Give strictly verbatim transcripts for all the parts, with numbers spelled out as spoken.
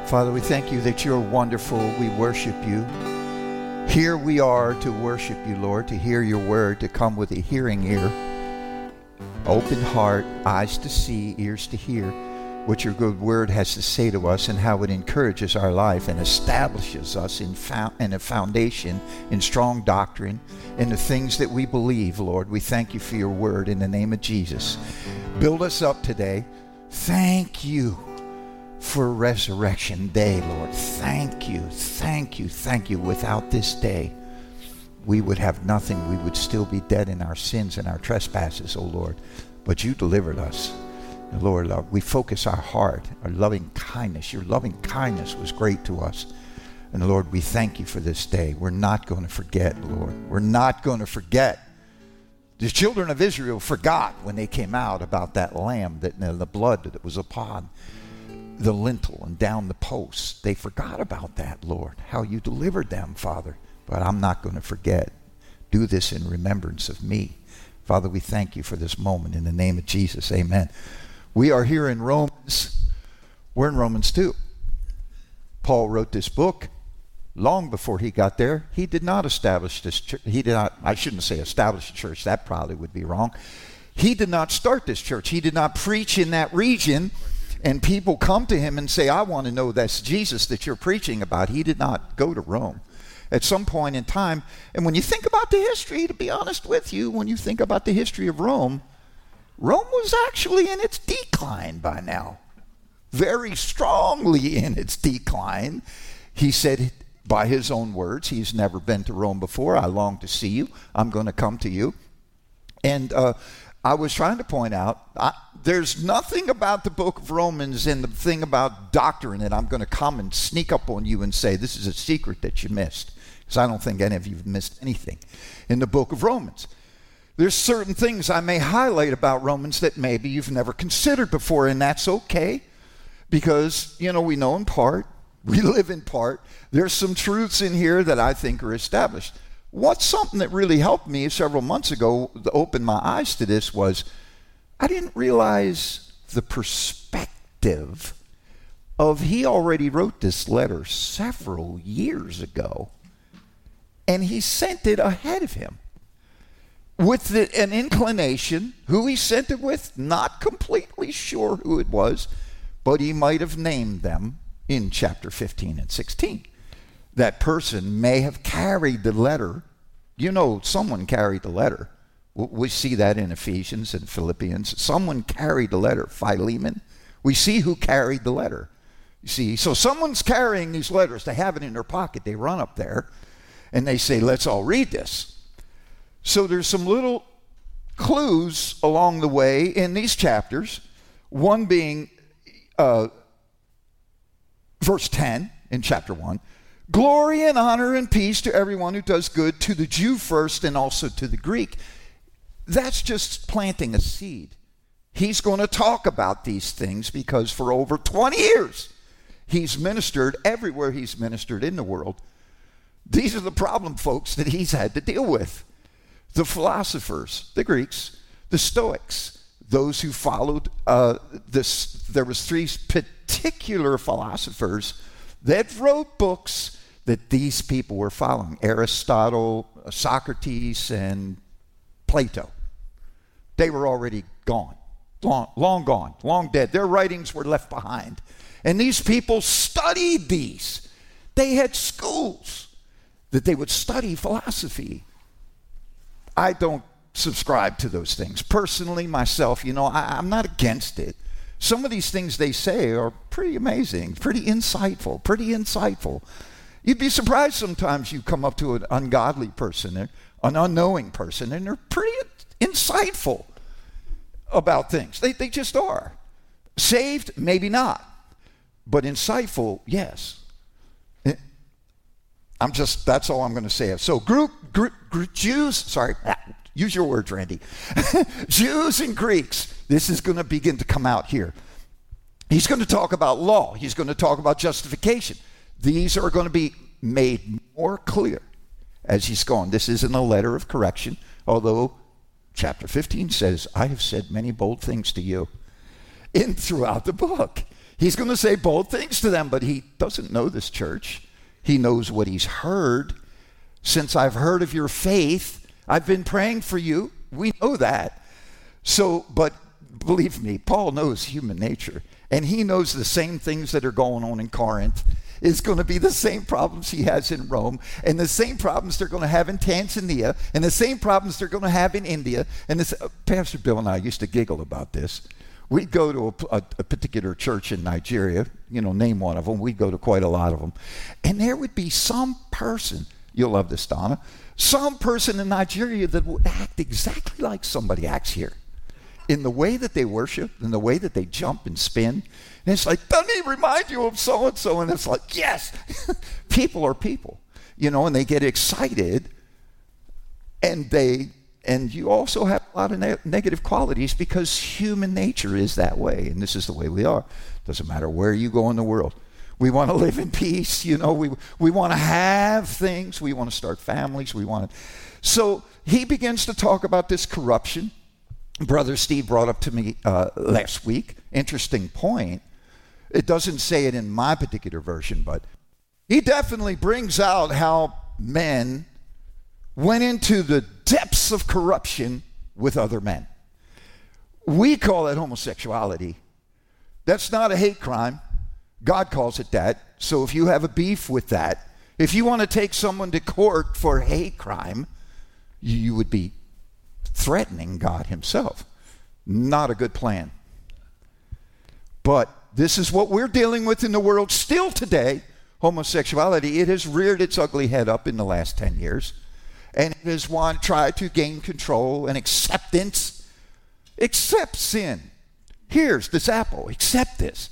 Father, we thank you that you're wonderful. We worship you. Here we are to worship you, Lord, to hear your word, to come with a hearing ear, open heart, eyes to see, ears to hear what your good word has to say to us and how it encourages our life and establishes us in, fo- in a foundation, in strong doctrine, in the things that we believe, Lord. We thank you for your word in the name of Jesus. Build us up today. Thank you for Resurrection Day, Lord. Thank you, thank you, thank you. Without this day, we would have nothing. We would still be dead in our sins and our trespasses, O Lord. But you delivered us. And Lord, Lord, we focus our heart, our loving kindness. Your loving kindness was great to us. And Lord, we thank you for this day. We're not going to forget, Lord. We're not going to forget. The children of Israel forgot when they came out about that lamb, that the blood that was upon the lintel and down the posts. They forgot about that, Lord, how you delivered them, Father. But I'm not going to forget. Do this in remembrance of me. Father, we thank you for this moment in the name of Jesus. Amen. We are here in Romans. We're in Romans two. Paul wrote this book long before he got there. He did not establish this church. He did not, I shouldn't say establish a church. That probably would be wrong. He did not start this church. He did not preach in that region. And people come to him and say, I want to know that's Jesus that you're preaching about. He did not go to Rome at some point in time. And when you think about the history, to be honest with you, when you think about the history of Rome, Rome was actually in its decline by now. Very strongly in its decline. He said, by his own words, he's never been to Rome before. I long to see you. I'm going to come to you. And uh, I was trying to point out, I, there's nothing about the book of Romans and the thing about doctrine that I'm going to come and sneak up on you and say, this is a secret that you missed. Because I don't think any of you have missed anything in the book of Romans. There's certain things I may highlight about Romans that maybe you've never considered before, and that's okay. Because, you know, we know in part, we live in part. There's some truths in here that I think are established. What's something that really helped me several months ago to open my eyes to this was I didn't realize the perspective of he already wrote this letter several years ago, and he sent it ahead of him with the, an inclination. Who he sent it with, not completely sure who it was, but he might have named them in chapter fifteen and sixteen. That person may have carried the letter. You know, someone carried the letter. We see that in Ephesians and Philippians. Someone carried the letter, Philemon. We see who carried the letter. You see, so someone's carrying these letters. They have it in their pocket. They run up there and they say, let's all read this. So there's some little clues along the way in these chapters. One being uh, verse ten in chapter one. Glory and honor and peace to everyone who does good, to the Jew first and also to the Greek. That's just planting a seed. He's going to talk about these things because for over twenty years, he's ministered everywhere he's ministered in the world. These are the problem, folks, that he's had to deal with. The philosophers, the Greeks, the Stoics, those who followed uh, this. There was three particular philosophers that wrote books that these people were following. Aristotle, Socrates, and Plato. They were already gone, long, long gone, long dead. Their writings were left behind. And these people studied these. They had schools that they would study philosophy. I don't subscribe to those things. Personally, myself, you know, I, I'm not against it. Some of these things they say are pretty amazing, pretty insightful, pretty insightful. You'd be surprised sometimes you come up to an ungodly person, an unknowing person, and they're pretty insightful about things. They, they just are. Saved, maybe not. But insightful, yes. I'm just, that's all I'm going to say. So group, group, group Jews, sorry, use your words, Randy. Jews and Greeks. This is going to begin to come out here. He's going to talk about law. He's going to talk about justification. These are going to be made more clear as he's going. This isn't a letter of correction, although chapter fifteen says, I have said many bold things to you in throughout the book. He's going to say bold things to them, but he doesn't know this church. He knows what he's heard. Since I've heard of your faith, I've been praying for you. We know that. So, but believe me, Paul knows human nature, and he knows the same things that are going on in Corinth is going to be the same problems he has in Rome, and the same problems they're going to have in Tanzania, and the same problems they're going to have in India. And this, uh, Pastor Bill and I used to giggle about this. We'd go to a, a, a particular church in Nigeria, you know, name one of them. We'd go to quite a lot of them. And there would be some person, you'll love this, Donna, some person in Nigeria that would act exactly like somebody acts here, in the way that they worship, in the way that they jump and spin. And it's like, doesn't he remind you of so-and-so? And it's like, yes, people are people, you know, and they get excited, and they, and you also have a lot of ne- negative qualities because human nature is that way, and this is the way we are. Doesn't matter where you go in the world. We want to live in peace, you know, we we want to have things, we want to start families, we want to. So he begins to talk about this corruption. Brother Steve brought up to me uh, last week, interesting point. It doesn't say it in my particular version, but he definitely brings out how men went into the depths of corruption with other men. We call it homosexuality. That's not a hate crime. God calls it that. So if you have a beef with that, if you want to take someone to court for hate crime, you would be threatening God himself. Not a good plan. But this is what we're dealing with in the world still today, homosexuality. It has reared its ugly head up in the last ten years. And it has one tried to gain control and acceptance. Accept sin. Here's this apple. Accept this.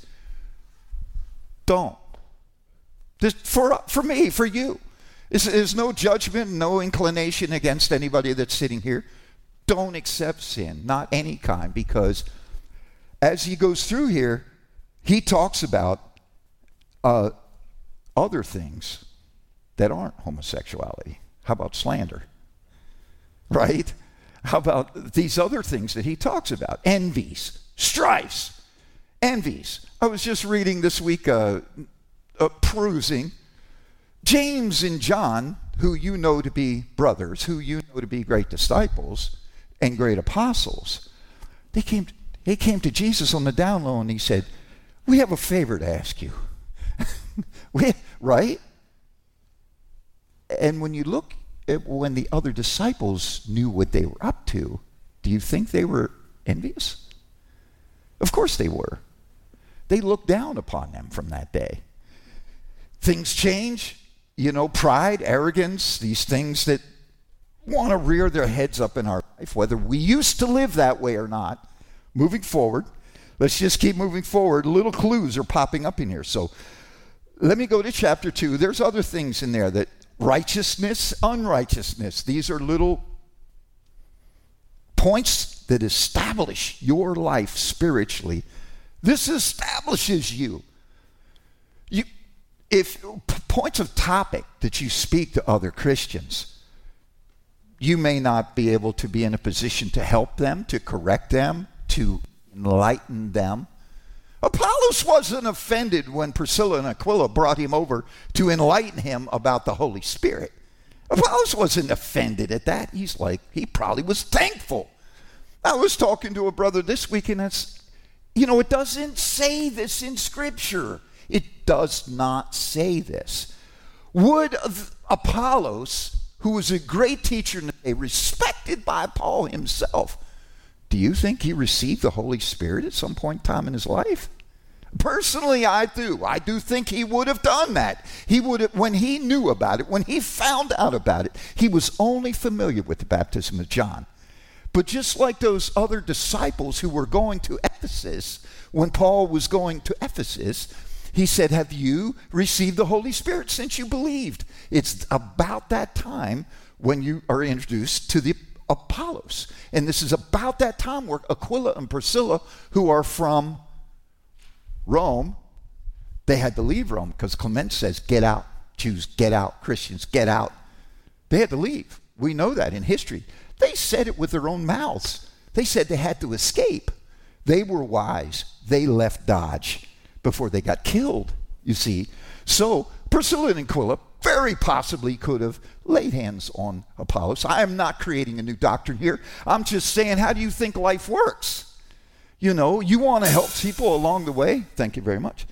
Don't. This, for, for me, for you. There's no judgment, no inclination against anybody that's sitting here. Don't accept sin, not any kind, because as he goes through here, he talks about uh, other things that aren't homosexuality. How about slander? Right? How about these other things that he talks about? Envies, strifes, envies. I was just reading this week, uh, uh, perusing. James and John, who you know to be brothers, who you know to be great disciples and great apostles, they came, they came to Jesus on the down low, and he said, we have a favor to ask you. we, right? And when you look at when the other disciples knew what they were up to, do you think they were envious? Of course they were. They looked down upon them from that day. Things change, you know, pride, arrogance, these things that want to rear their heads up in our life, whether we used to live that way or not. Moving forward, let's just keep moving forward. Little clues are popping up in here. So let me go to chapter two. There's other things in there that righteousness, unrighteousness. These are little points that establish your life spiritually. This establishes you. You, if points of topic that you speak to other Christians, you may not be able to be in a position to help them, to correct them, to enlighten them. Apollos wasn't offended when Priscilla and Aquila brought him over to enlighten him about the Holy Spirit. Apollos wasn't offended at that. He's like, he probably was thankful. I was talking to a brother this week, and it's, you know, it doesn't say this in Scripture. It does not say this. Would Apollos, who was a great teacher in the day, respected by Paul himself, do you think he received the Holy Spirit at some point in time in his life? Personally, I do. I do think he would have done that. He would have, when he knew about it, when he found out about it, he was only familiar with the baptism of John. But just like those other disciples who were going to Ephesus, when Paul was going to Ephesus, he said, have you received the Holy Spirit since you believed? It's about that time when you are introduced to the Apollos. And this is about that time where Aquila and Priscilla, who are from Rome, they had to leave Rome because Clement says, get out, Jews, get out, Christians, get out. They had to leave. We know that in history. They said it with their own mouths. They said they had to escape. They were wise. They left Dodge. before they got killed, you see. So Priscilla and Aquila very possibly could have laid hands on Apollos. I am not creating a new doctrine here. I'm just saying, how do you think life works? You know, you want to help people along the way. Thank you very much.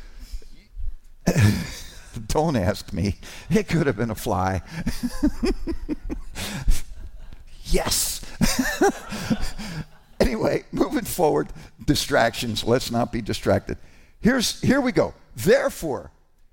Don't ask me. It could have been a fly. Yes. Anyway, moving forward, distractions. Let's not be distracted. Here's, here we go. Therefore,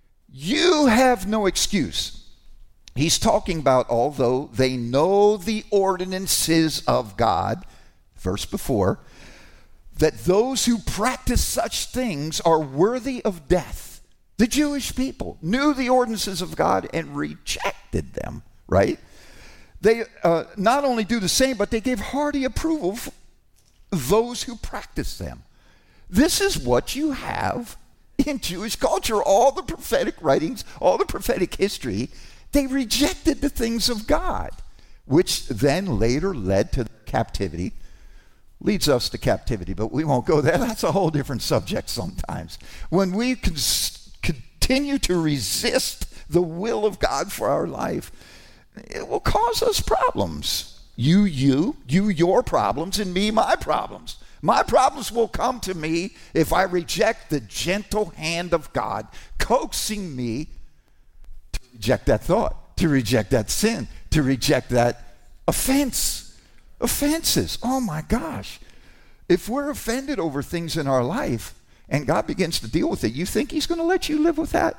you have no excuse. He's talking about, although they know the ordinances of God, verse before, that those who practice such things are worthy of death. The Jewish people knew the ordinances of God and rejected them, right? They uh, not only do the same, but they give hearty approval for those who practice them. This is what you have in Jewish culture. All the prophetic writings, all the prophetic history, they rejected the things of God, which then later led to captivity. Leads us to captivity, but we won't go there. That's a whole different subject sometimes. When we can continue to resist the will of God for our life, it will cause us problems. You, you, you, your problems, and me, my problems. My problems will come to me if I reject the gentle hand of God, coaxing me to reject that thought, to reject that sin, to reject that offense. Offenses. Oh my gosh. If we're offended over things in our life and God begins to deal with it, you think he's going to let you live with that?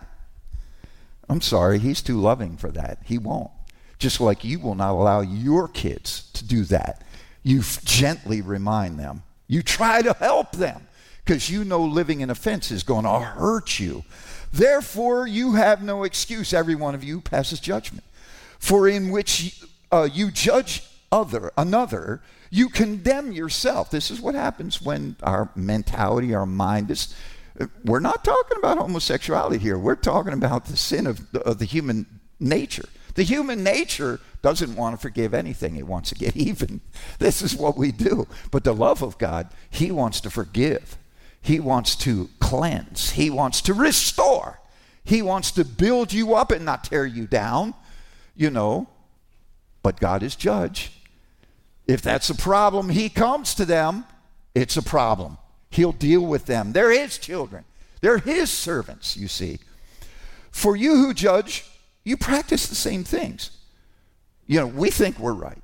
I'm sorry, he's too loving for that. He won't. Just like you will not allow your kids to do that. You f- gently remind them. You try to help them because you know living in offense is going to hurt you. Therefore, you have no excuse. Every one of you passes judgment. For in which uh, you judge other, another, you condemn yourself. This is what happens when our mentality, our mind is, we're not talking about homosexuality here. We're talking about the sin of, of the human nature. The human nature doesn't want to forgive anything. It wants to get even. This is what we do. But the love of God, he wants to forgive. He wants to cleanse. He wants to restore. He wants to build you up and not tear you down, you know. But God is judge. If that's a problem, he comes to them. It's a problem. He'll deal with them. They're his children. They're his servants, you see. For you who judge, you practice the same things. You know, we think we're right,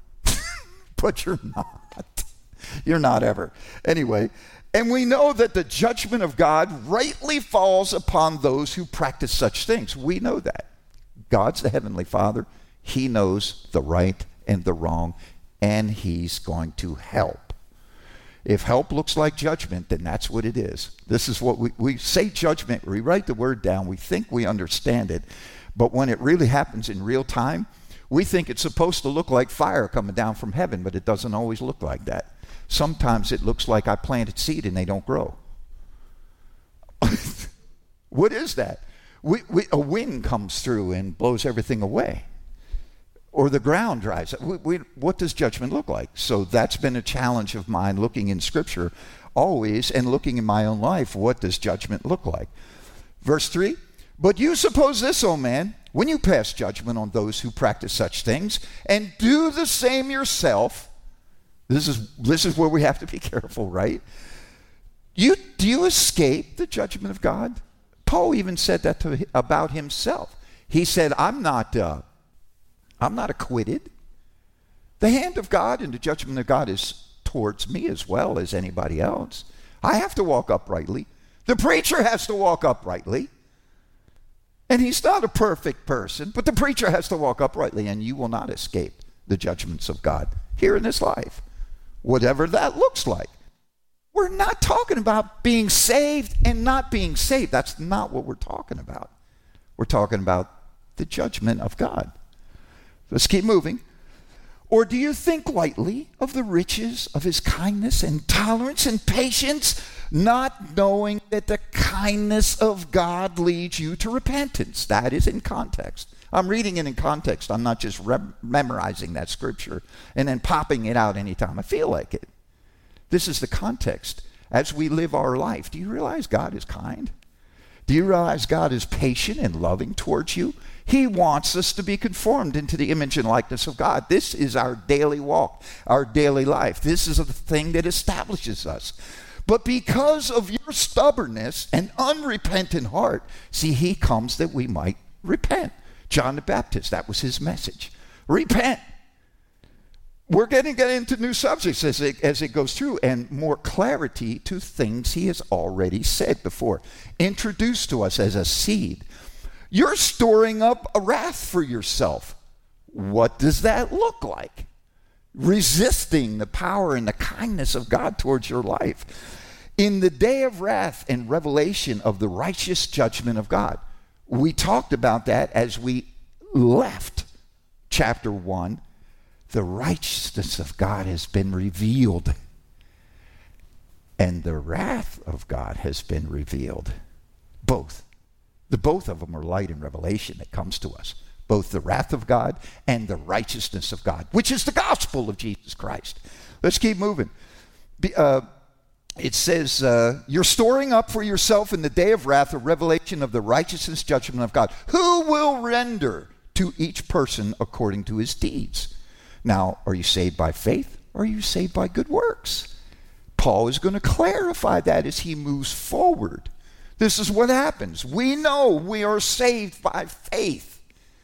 but you're not. You're not ever. Anyway, and we know that the judgment of God rightly falls upon those who practice such things. We know that. God's the Heavenly Father. He knows the right and the wrong, and he's going to help. If help looks like judgment, then that's what it is. This is what we, we say judgment. We write the word down. We think we understand it. But when it really happens in real time, we think it's supposed to look like fire coming down from heaven, but it doesn't always look like that. Sometimes it looks like I planted seed and they don't grow. What is that? We, we, a wind comes through and blows everything away. Or the ground dries up. We, we, what does judgment look like? So that's been a challenge of mine looking in Scripture always and looking in my own life. What does judgment look like? Verse three, but you suppose this, O man, when you pass judgment on those who practice such things and do the same yourself, this is, this is where we have to be careful, right? You, do you escape the judgment of God? Paul even said that to, about himself. He said, I'm not... Uh, I'm not acquitted. The hand of God and the judgment of God is towards me as well as anybody else. I have to walk uprightly. The preacher has to walk uprightly. And he's not a perfect person, but the preacher has to walk uprightly, and you will not escape the judgments of God here in this life, whatever that looks like. We're not talking about being saved and not being saved. That's not what we're talking about. We're talking about the judgment of God. Let's keep moving. Or do you think lightly of the riches of his kindness and tolerance and patience, not knowing that the kindness of God leads you to repentance? That is in context. I'm reading it in context. I'm not just re- memorizing that scripture and then popping it out anytime I feel like it. This is the context. As we live our life, do you realize God is kind? Do you realize God is patient and loving towards you? He wants us to be conformed into the image and likeness of God. This is our daily walk, our daily life. This is the thing that establishes us. But because of your stubbornness and unrepentant heart, see, he comes that we might repent. John the Baptist, that was his message. Repent. We're going to get into new subjects as it, as it goes through, and more clarity to things he has already said before. Introduced to us as a seed. You're storing up a wrath for yourself. What does that look like? Resisting the power and the kindness of God towards your life. In the day of wrath and revelation of the righteous judgment of God. We talked about that as we left chapter one. The righteousness of God has been revealed, and the wrath of God has been revealed. Both. The both of them are light and revelation that comes to us. Both the wrath of God and the righteousness of God, which is the gospel of Jesus Christ. Let's keep moving. Be, uh, it says, uh, you're storing up for yourself in the day of wrath a revelation of the righteousness judgment of God. Who will render to each person according to his deeds? Now, are you saved by faith or are you saved by good works? Paul is going to clarify that as he moves forward. This is what happens. We know we are saved by faith.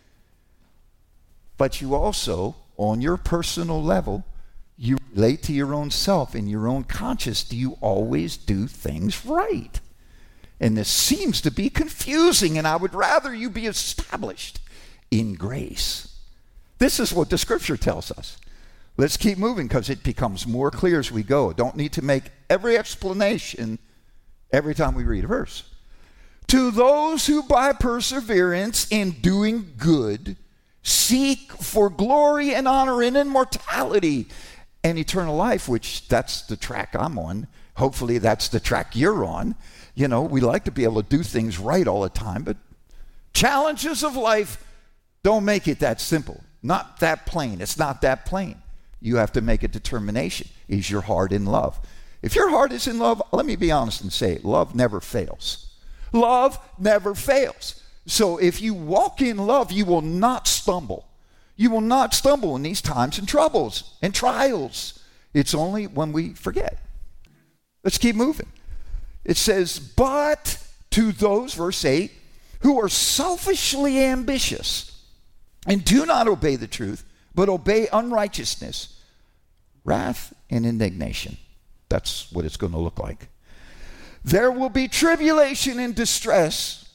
But you also, on your personal level, you relate to your own self and your own conscience. Do you always do things right? And this seems to be confusing, and I would rather you be established in grace. This is what the scripture tells us. Let's keep moving because it becomes more clear as we go. Don't need to make every explanation every time we read a verse. To those who by perseverance in doing good seek for glory and honor and immortality and eternal life, which that's the track I'm on. Hopefully that's the track you're on. You know, we like to be able to do things right all the time, but challenges of life don't make it that simple. Not that plain. It's not that plain. You have to make a determination. Is your heart in love? If your heart is in love, let me be honest and say it. Love never fails. Love never fails. So if you walk in love, you will not stumble. You will not stumble in these times and troubles and trials. It's only when we forget. Let's keep moving. It says, but to those, verse eight, who are selfishly ambitious and do not obey the truth, but obey unrighteousness, wrath and indignation. That's what it's going to look like. There will be tribulation and distress.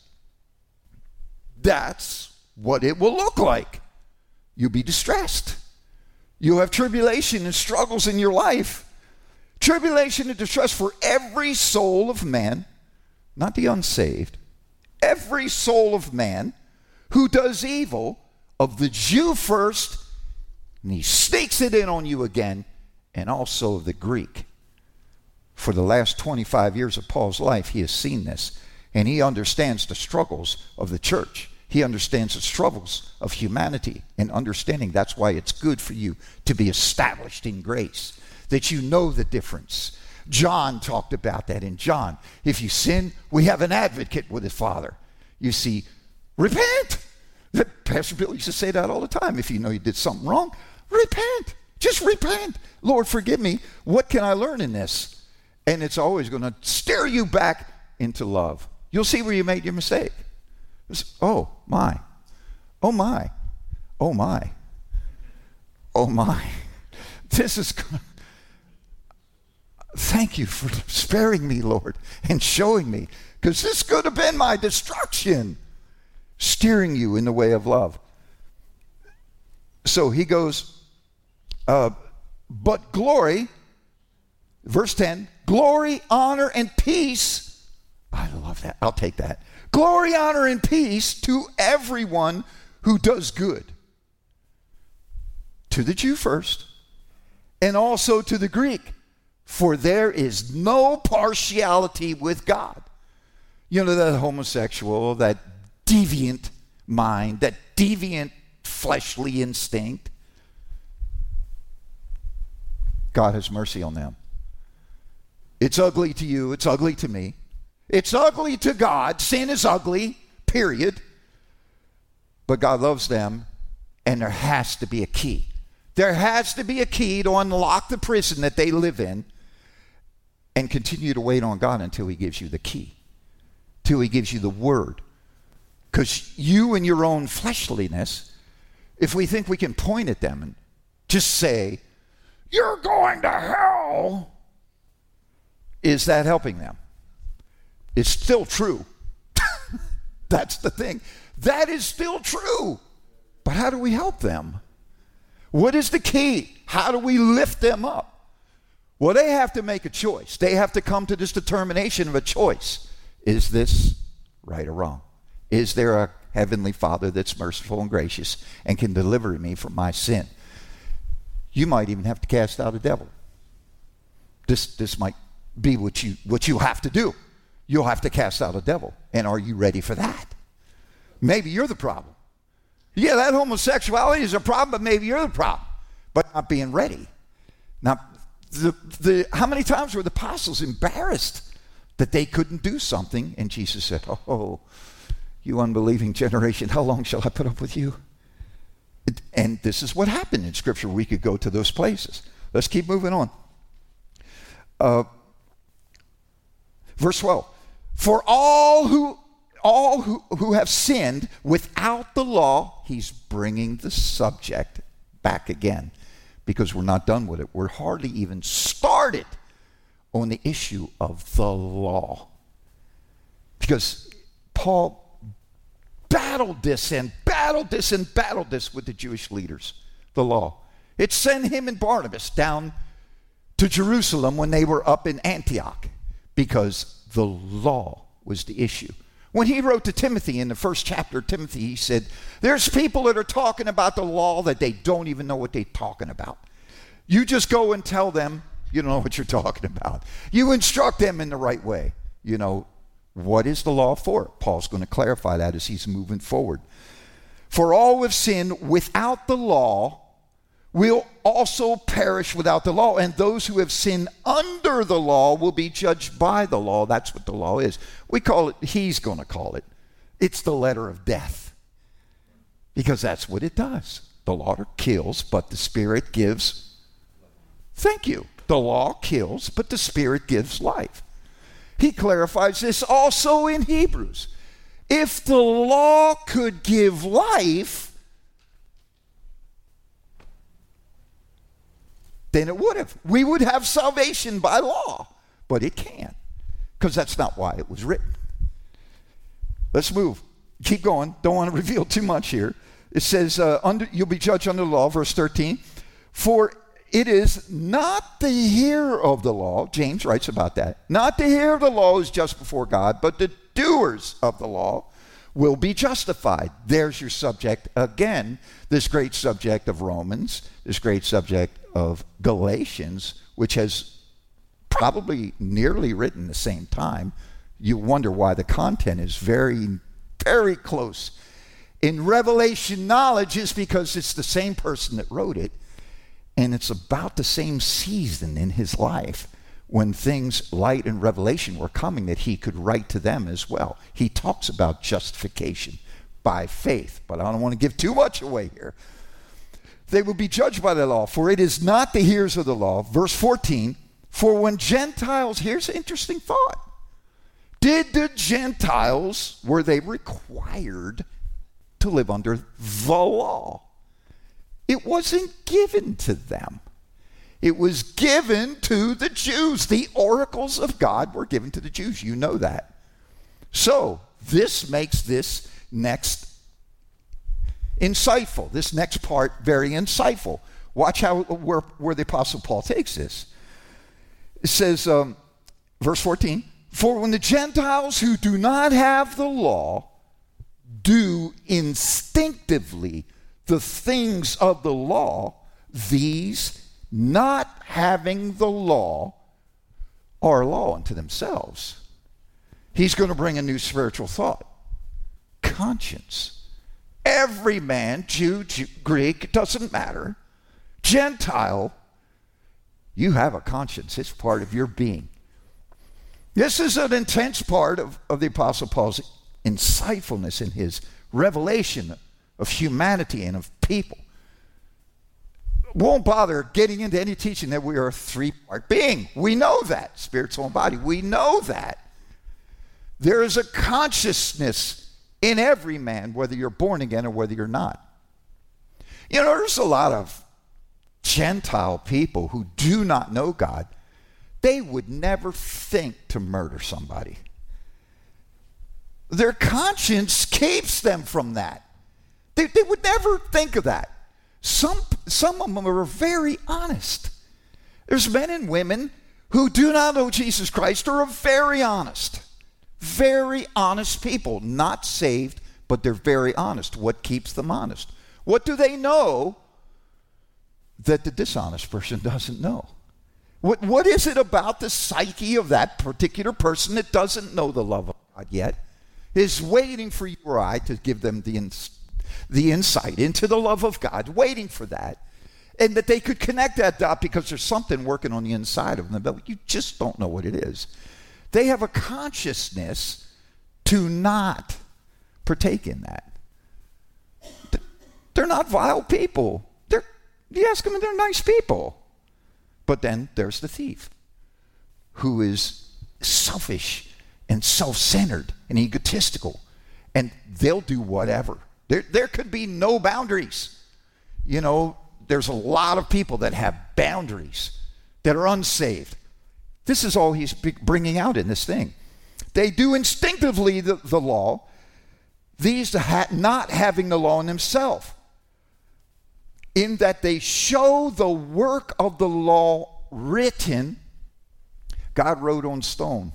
That's what it will look like. You'll be distressed. You'll have tribulation and struggles in your life. Tribulation and distress for every soul of man, not the unsaved, every soul of man who does evil, of the Jew first, and he sneaks it in on you again, and also of the Greek. For the last twenty-five years of Paul's life, he has seen this, and he understands the struggles of the church. He understands the struggles of humanity, and understanding that's why it's good for you to be established in grace, that you know the difference. John talked about that in John. If you sin, we have an advocate with his Father. You see, repent. Pastor Bill used to say that all the time. If you know you did something wrong, repent. Just repent. Lord, forgive me. What can I learn in this? And it's always going to steer you back into love. You'll see where you made your mistake. It's, oh, my. Oh, my. Oh, my. Oh, my. This is good. Thank you for sparing me, Lord, and showing me, because this could have been my destruction. Steering you in the way of love. So he goes, uh, but glory, verse ten, glory, honor, and peace. I love that. I'll take that. Glory, honor, and peace to everyone who does good. To the Jew first, and also to the Greek. For there is no partiality with God. You know, that homosexual, that deviant mind, that deviant fleshly instinct. God has mercy on them. It's ugly to you. It's ugly to me. It's ugly to God. Sin is ugly, period. But God loves them, and there has to be a key. There has to be a key to unlock the prison that they live in and continue to wait on God until he gives you the key, till he gives you the word. Because you and your own fleshliness, if we think we can point at them and just say, you're going to hell, is that helping them? It's still true. That's the thing. That is still true. But how do we help them? What is the key? How do we lift them up? Well, they have to make a choice. They have to come to this determination of a choice. Is this right or wrong? Is there a heavenly Father that's merciful and gracious and can deliver me from my sin? You might even have to cast out a devil. This this might be what you what you have to do. You'll have to cast out a devil. And are you ready for that? Maybe you're the problem. Yeah, that homosexuality is a problem, but maybe you're the problem. But not being ready. Now, the, the, how many times were the apostles embarrassed that they couldn't do something? And Jesus said, oh, you unbelieving generation, how long shall I put up with you? It, and this is what happened in Scripture. We could go to those places. Let's keep moving on. Uh, verse twelve. For all who all who, who have sinned without the law, he's bringing the subject back again because we're not done with it. We're hardly even started on the issue of the law. Because Paul battled this and battled this and battled this with the Jewish leaders, the law. It sent him and Barnabas down to Jerusalem when they were up in Antioch because the law was the issue. When he wrote to Timothy in the first chapter of Timothy, he said, there's people that are talking about the law that they don't even know what they're talking about. You just go and tell them you don't know what you're talking about. You instruct them in the right way. You know, what is the law for? Paul's going to clarify that as he's moving forward. For all have sinned without the law will also perish without the law, and those who have sinned under the law will be judged by the law. That's what the law is. We call it, he's going to call it, it's the letter of death. Because that's what it does. The law kills, but the Spirit gives, thank you. The law kills, but the Spirit gives life. He clarifies this also in Hebrews. If the law could give life, then it would have. We would have salvation by law, but it can't, because that's not why it was written. Let's move. Keep going. Don't want to reveal too much here. It says, uh, under, you'll be judged under the law, verse thirteen. For it is not the hearer of the law, James writes about that, not the hearer of the law is just before God, but the doers of the law will be justified. There's your subject again, this great subject of Romans, this great subject of Galatians, which has probably nearly written the same time. You wonder why the content is very, very close. In Revelation knowledge is because it's the same person that wrote it, and it's about the same season in his life when things, light and revelation were coming, that he could write to them as well. He talks about justification by faith, but I don't want to give too much away here. They will be judged by the law, for it is not the hearers of the law. Verse fourteen, for when Gentiles, here's an interesting thought. Did the Gentiles, were they required to live under the law? It wasn't given to them. It was given to the Jews. The oracles of God were given to the Jews. You know that. So this makes this next insightful. This next part very insightful. Watch how where, where the Apostle Paul takes this. It says, um, verse fourteen, for when the Gentiles who do not have the law do instinctively the things of the law, these not having the law are law unto themselves. He's going to bring a new spiritual thought. Conscience. Every man, Jew, Jew, Greek, it doesn't matter. Gentile, you have a conscience. It's part of your being. This is an intense part of, of the Apostle Paul's insightfulness in his revelation of humanity and of people. Won't bother getting into any teaching that we are a three-part being. We know that. Spirit, soul, and body. We know that. There is a consciousness in every man, whether you're born again or whether you're not. You know, there's a lot of Gentile people who do not know God. They would never think to murder somebody. Their conscience keeps them from that. They, they would never think of that. Some, some of them are very honest. There's men and women who do not know Jesus Christ who are very honest. Very honest people. Not saved, but they're very honest. What keeps them honest? What do they know that the dishonest person doesn't know? What, what is it about the psyche of that particular person that doesn't know the love of God yet, is waiting for you or I to give them the ins- the insight into the love of God, waiting for that, and that they could connect that dot because there's something working on the inside of them, but you just don't know what it is. They have a consciousness to not partake in that. They're not vile people. They're, you ask them, they're nice people. But then there's the thief, who is selfish and self-centered and egotistical, and they'll do whatever. There, there could be no boundaries. You know, there's a lot of people that have boundaries that are unsaved. This is all he's bringing out in this thing. They do instinctively the, the law, these ha- not having the law in themselves, in that they show the work of the law written. God wrote on stone,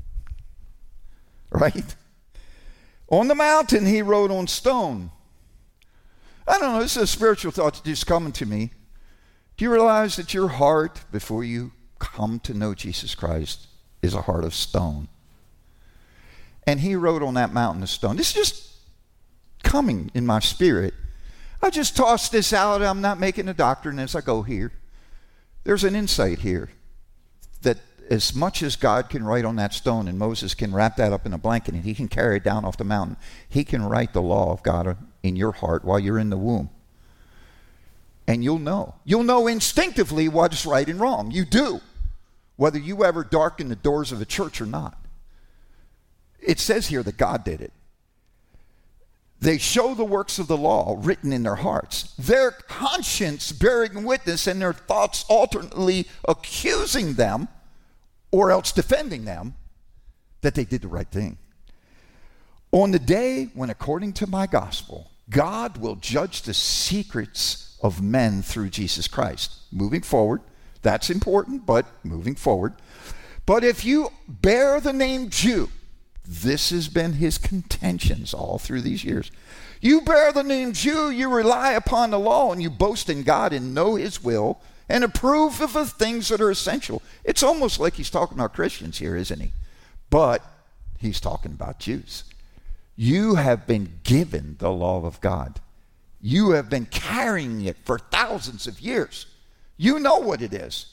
right? On the mountain, he wrote on stone. I don't know, this is a spiritual thought that just coming to me. Do you realize that your heart, before you come to know Jesus Christ, is a heart of stone? And he wrote on that mountain of stone. This is just coming in my spirit. I just tossed this out. I'm not making a doctrine as I go here. There's an insight here that as much as God can write on that stone and Moses can wrap that up in a blanket and he can carry it down off the mountain, he can write the law of God in your heart while you're in the womb. And you'll know. You'll know instinctively what's right and wrong. You do. Whether you ever darken the doors of a church or not. It says here that God did it. They show the works of the law written in their hearts, their conscience bearing witness, and their thoughts alternately accusing them or else defending them that they did the right thing. On the day when, according to my gospel, God will judge the secrets of men through Jesus Christ. Moving forward, that's important, but moving forward. But if you bear the name Jew, this has been his contentions all through these years. You bear the name Jew, you rely upon the law, and you boast in God and know his will and approve of the things that are essential. It's almost like he's talking about Christians here, isn't he? But he's talking about Jews. You have been given the law of God. You have been carrying it for thousands of years. You know what it is.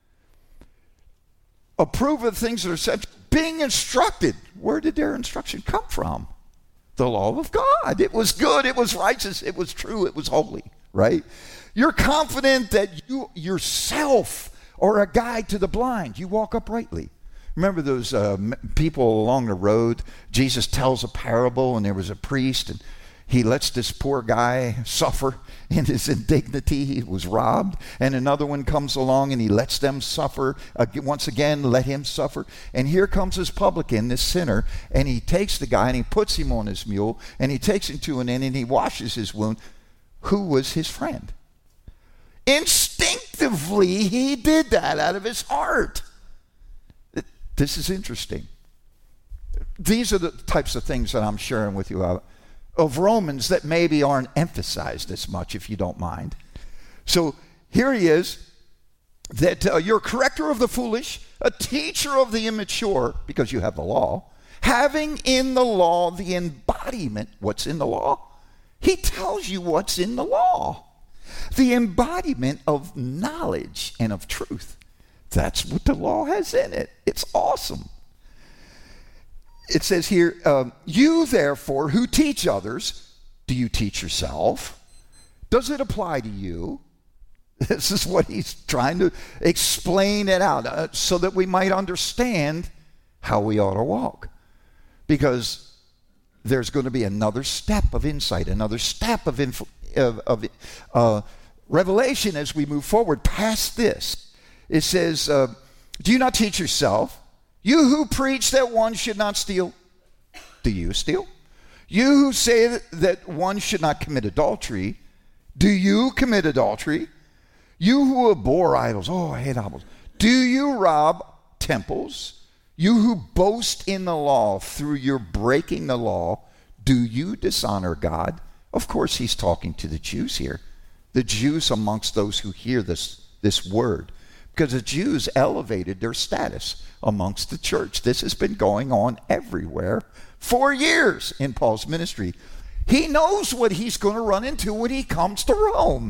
Approve of the things that are essential. Being instructed. Where did their instruction come from? The law of God. It was good. It was righteous. It was true. It was holy, right? You're confident that you yourself are a guide to the blind. You walk uprightly. Remember those uh, people along the road? Jesus tells a parable, and there was a priest, and he lets this poor guy suffer in his indignity. He was robbed. And another one comes along and he lets them suffer. Uh, once again, let him suffer. And here comes this publican, this sinner, and he takes the guy and he puts him on his mule and he takes him to an inn and he washes his wound. Who was his friend? Instinctively, he did that out of his heart. This is interesting. These are the types of things that I'm sharing with you about. Of Romans that maybe aren't emphasized as much, if you don't mind. So here he is, that uh, you're a corrector of the foolish, a teacher of the immature, because you have the law, having in the law the embodiment. What's in the law? He tells you what's in the law. The embodiment of knowledge and of truth. That's what the law has in it. It's awesome. it says here, um, you therefore who teach others, do you teach yourself? Does it apply to you? This is what he's trying to explain it out uh, so that we might understand how we ought to walk. Because there's going to be another step of insight, another step of, inf- of, of uh, revelation as we move forward past this. It says, uh, do you not teach yourself? You who preach that one should not steal, do you steal? You who say that, that one should not commit adultery, do you commit adultery? You who abhor idols, oh, I hate idols. Do you rob temples? You who boast in the law through your breaking the law, do you dishonor God? Of course, he's talking to the Jews here. The Jews amongst those who hear this, this word. Because the Jews elevated their status amongst the church. This has been going on everywhere for years in Paul's ministry. He knows what he's going to run into when he comes to Rome.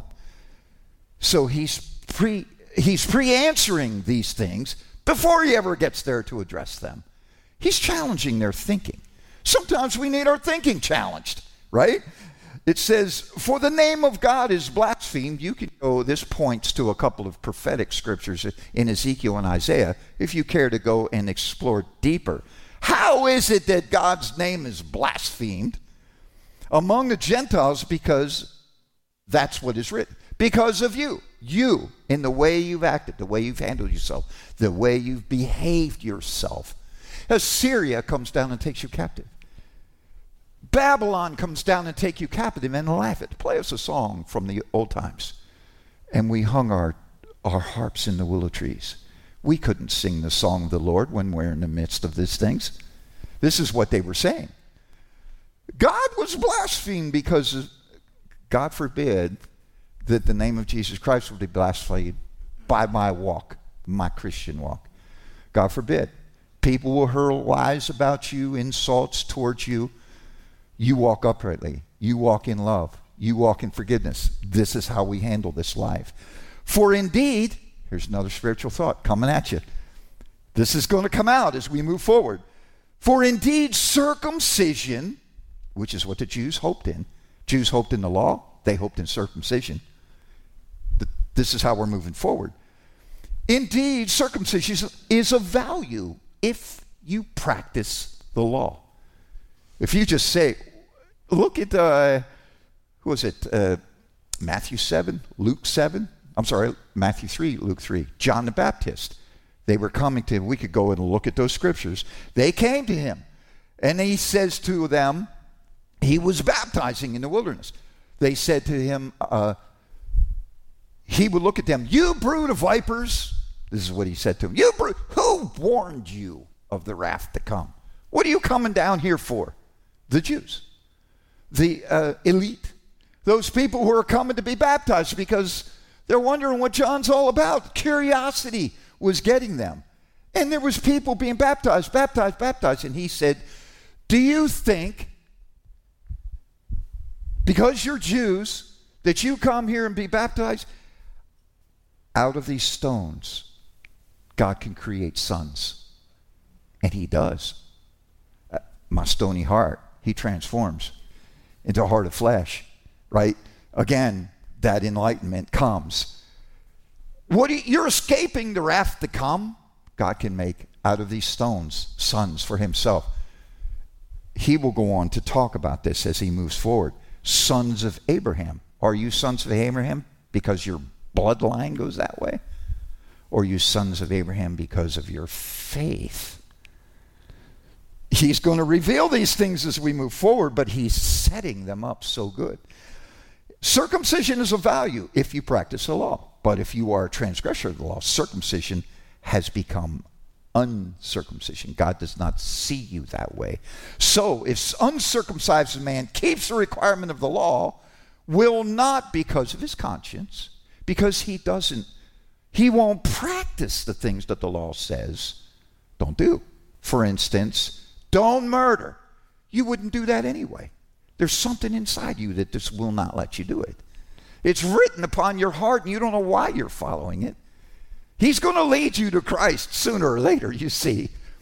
So he's pre he's pre-answering these things before he ever gets there to address them. He's challenging their thinking. Sometimes we need our thinking challenged, right? It says, for the name of God is blasphemed. You can go, this points to a couple of prophetic scriptures in Ezekiel and Isaiah, if you care to go and explore deeper. How is it that God's name is blasphemed among the Gentiles? Because that's what is written. Because of you. You, in the way you've acted, the way you've handled yourself, the way you've behaved yourself. Assyria comes down and takes you captive. Babylon comes down and take you captive and laugh at. Play us a song from the old times. And we hung our, our harps in the willow trees. We couldn't sing the song of the Lord when we're in the midst of these things. This is what they were saying. God was blasphemed because, God forbid, that the name of Jesus Christ would be blasphemed by my walk, my Christian walk. God forbid. People will hurl lies about you, insults towards you. You walk uprightly. You walk in love. You walk in forgiveness. This is how we handle this life. For indeed, here's another spiritual thought coming at you. This is going to come out as we move forward. For indeed, circumcision, which is what the Jews hoped in. Jews hoped in the law. They hoped in circumcision. This is how we're moving forward. Indeed, circumcision is of value if you practice the law. If you just say, look at, uh, who was it, uh, Matthew seven, Luke seven, I'm sorry, Matthew three, Luke three, John the Baptist. They were coming to him. We could go and look at those scriptures. They came to him, and he says to them, he was baptizing in the wilderness. They said to him, uh, he would look at them, you brood of vipers. This is what he said to them. You brood, who warned you of the wrath to come? What are you coming down here for? The Jews, the uh, elite, those people who are coming to be baptized because they're wondering what John's all about. Curiosity was getting them. And there was people being baptized, baptized, baptized. And he said, do you think, because you're Jews, that you come here and be baptized? Out of these stones, God can create sons. And he does. Uh, my stony heart, he transforms into a heart of flesh, right? Again, that enlightenment comes. What do you, you're escaping the wrath to come. God can make out of these stones sons for himself. He will go on to talk about this as he moves forward. Sons of Abraham. Are you sons of Abraham because your bloodline goes that way? Or are you sons of Abraham because of your faith? He's going to reveal these things as we move forward, but he's setting them up so good. Circumcision is of value if you practice the law. But if you are a transgressor of the law, circumcision has become uncircumcision. God does not see you that way. So if uncircumcised man keeps the requirement of the law, will not because of his conscience, because he doesn't, he won't practice the things that the law says don't do. For instance, don't murder. You wouldn't do that anyway. There's something inside you that just will not let you do it. It's written upon your heart and you don't know why you're following it. He's going to lead you to Christ sooner or later, you see.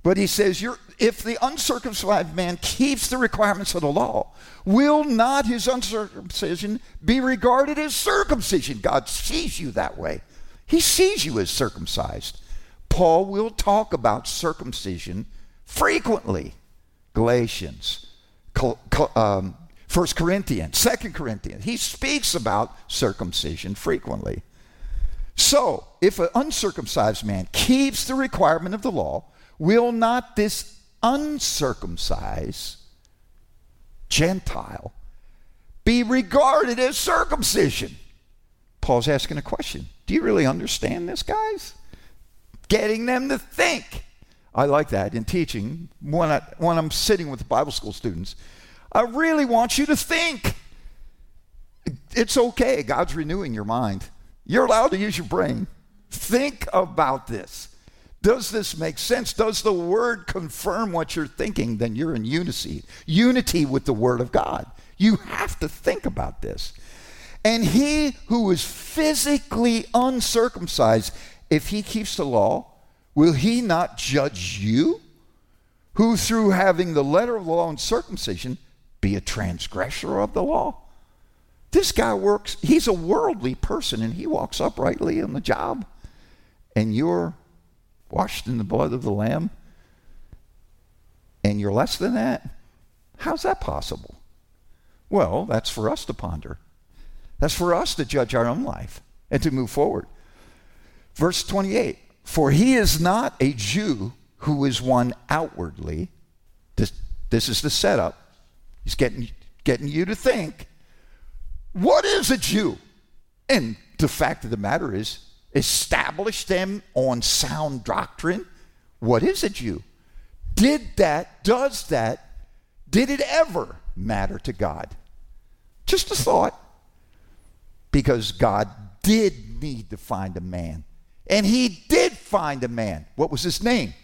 But he says, You're, if the uncircumcised man keeps the requirements of the law, will not his uncircumcision be regarded as circumcision? God sees you that way. He sees you as circumcised. Paul will talk about circumcision frequently. Galatians, um, First Corinthians, Second Corinthians. He speaks about circumcision frequently. So, if an uncircumcised man keeps the requirement of the law, will not this uncircumcised Gentile be regarded as circumcision? Paul's asking a question. Do you really understand this, guys? Getting them to think. I like that in teaching. When, I, when I'm sitting with the Bible school students, I really want you to think. It's okay. God's renewing your mind. You're allowed to use your brain. Think about this. Does this make sense? Does the word confirm what you're thinking? Then you're in unity. Unity with the word of God. You have to think about this. And he who is physically uncircumcised, if he keeps the law, will he not judge you, who through having the letter of the law and circumcision be a transgressor of the law? This guy works, he's a worldly person, and he walks uprightly on the job. And you're washed in the blood of the Lamb, and you're less than that? How's that possible? Well, that's for us to ponder. That's for us to judge our own life and to move forward. Verse twenty-eight, for he is not a Jew who is one outwardly. This, this is the setup. He's getting, getting you to think, what is a Jew? And the fact of the matter is, establish them on sound doctrine. What is a Jew? Did that, does that, did it ever matter to God? Just a thought. Because God did need to find a man. And he did find a man. What was his name?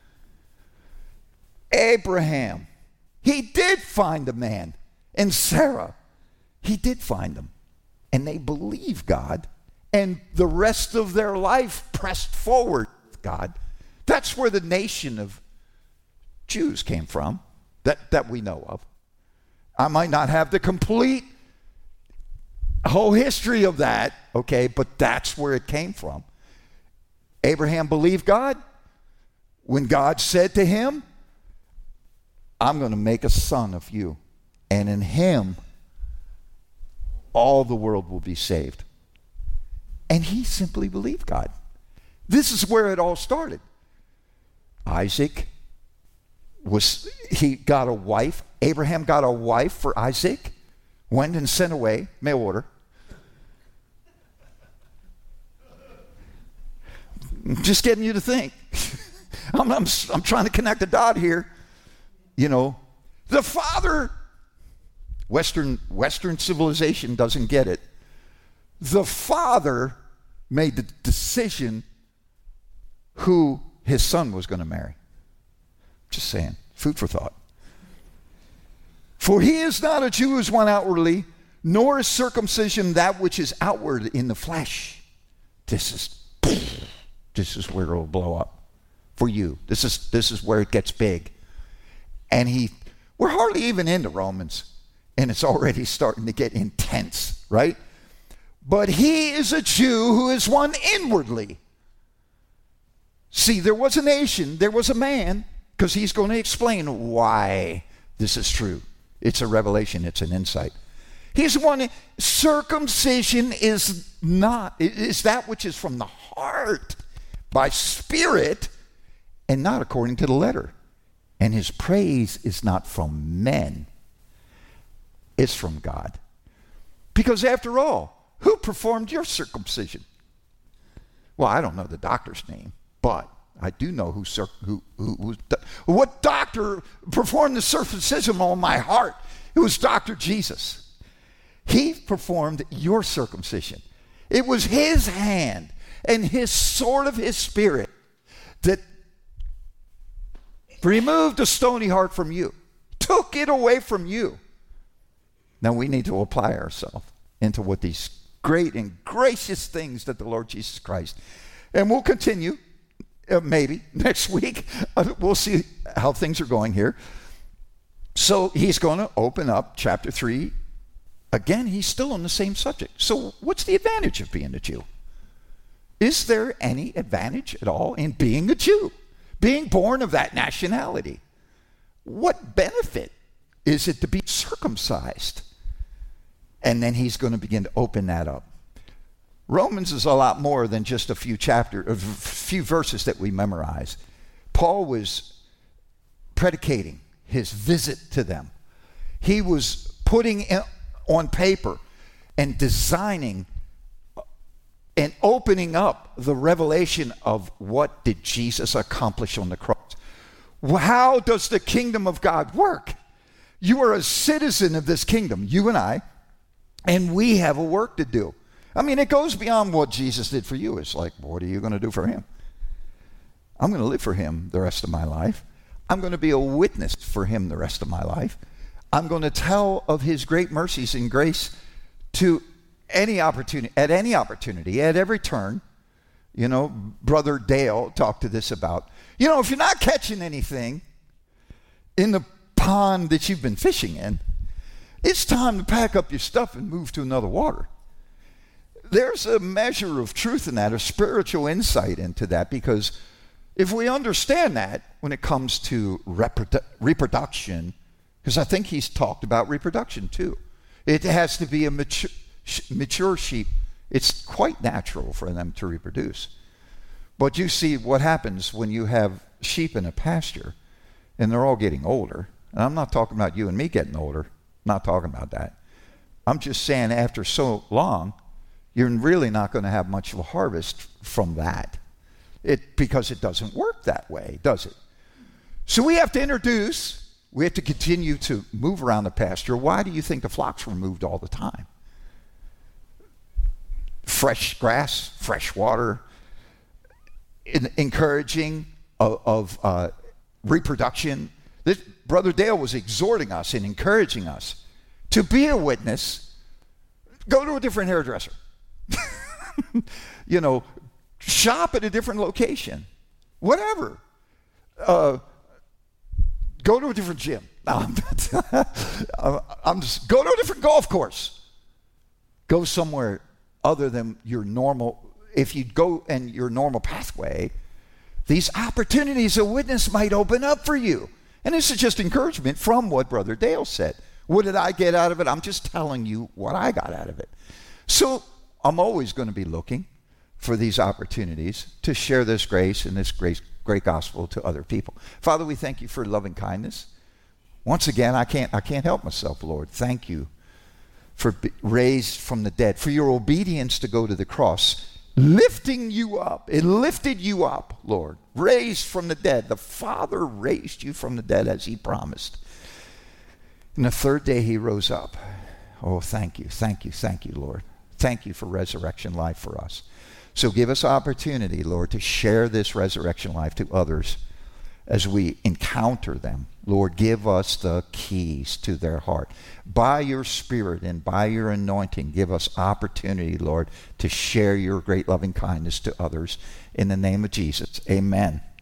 Abraham. He did find a man. And Sarah. He did find them. And they believed God. And the rest of their life pressed forward with God. That's where the nation of Jews came from, that, that we know of. I might not have the complete whole history of that, okay, but that's where it came from. Abraham believed God. When God said to him, I'm going to make a son of you, and in him all the world will be saved. And he simply believed God. This is where it all started. Isaac was, he got a wife. Abraham got a wife for Isaac, went and sent away, mail order. Just getting you to think. I'm, I'm, I'm trying to connect a dot here. You know, the father, Western, Western civilization doesn't get it. The father made the decision who his son was going to marry. Just saying, food for thought. For he is not a Jew as one outwardly, nor is circumcision that which is outward in the flesh. This is, this is where it'll blow up for you. This is, this is where it gets big. And he, we're hardly even into Romans, and it's already starting to get intense, right? But he is a Jew who is one inwardly. See, there was a nation, there was a man, because he's going to explain why this is true. It's a revelation, it's an insight. He's one, circumcision is not, is that which is from the heart, by spirit, and not according to the letter. And his praise is not from men, it's from God. Because after all, who performed your circumcision? Well, I don't know the doctor's name, but I do know who, who, who, who what doctor performed the circumcision on my heart. It was Doctor Jesus. He performed your circumcision. It was his hand and his sword of his spirit that removed a stony heart from you, took it away from you. Now we need to apply ourselves into what these great and gracious things that the Lord Jesus Christ. And we'll continue Uh, maybe next week. Uh, we'll see how things are going here. So he's going to open up chapter three. Again, he's still on the same subject. So what's the advantage of being a Jew? Is there any advantage at all in being a Jew? Being born of that nationality? What benefit is it to be circumcised? And then he's going to begin to open that up. Romans is a lot more than just a few chapters, a few verses that we memorize. Paul was predicating his visit to them. He was putting on paper and designing and opening up the revelation of what did Jesus accomplish on the cross. How does the kingdom of God work? You are a citizen of this kingdom, you and I, and we have a work to do. I mean, it goes beyond what Jesus did for you. It's like, what are you going to do for him? I'm going to live for him the rest of my life. I'm going to be a witness for him the rest of my life. I'm going to tell of his great mercies and grace to any opportunity, at any opportunity, at every turn. You know, Brother Dale talked to this about, you know, if you're not catching anything in the pond that you've been fishing in, it's time to pack up your stuff and move to another water. There's a measure of truth in that, a spiritual insight into that, because if we understand that when it comes to reprodu- reproduction, because I think he's talked about reproduction too. It has to be a mature, mature sheep. It's quite natural for them to reproduce. But you see what happens when you have sheep in a pasture and they're all getting older. And I'm not talking about you and me getting older. I'm not talking about that. I'm just saying after so long, you're really not going to have much of a harvest from that. It, because it doesn't work that way, does it? So we have to introduce, we have to continue to move around the pasture. Why do you think the flocks were moved all the time? Fresh grass, fresh water, in, encouraging of, of uh, reproduction. This, Brother Dale was exhorting us and encouraging us to be a witness. Go to a different hairdresser. You know, shop at a different location. Whatever. Uh, go to a different gym. No, I'm not. I'm just, go to a different golf course. Go somewhere other than your normal. If you go in your normal pathway, these opportunities of witness might open up for you. And this is just encouragement from what Brother Dale said. What did I get out of it? I'm just telling you what I got out of it. So I'm always going to be looking for these opportunities to share this grace and this great, great gospel to other people. Father, we thank you for loving kindness. Once again, I can't, I can't help myself, Lord. Thank you for be raised from the dead, for your obedience to go to the cross, lifting you up. It lifted you up, Lord, raised from the dead. The Father raised you from the dead as he promised. And the third day he rose up. Oh, thank you, thank you, thank you, Lord. Thank you for resurrection life for us. So give us opportunity, Lord, to share this resurrection life to others as we encounter them. Lord, give us the keys to their heart. By your Spirit and by your anointing, give us opportunity, Lord, to share your great loving kindness to others. In the name of Jesus, amen.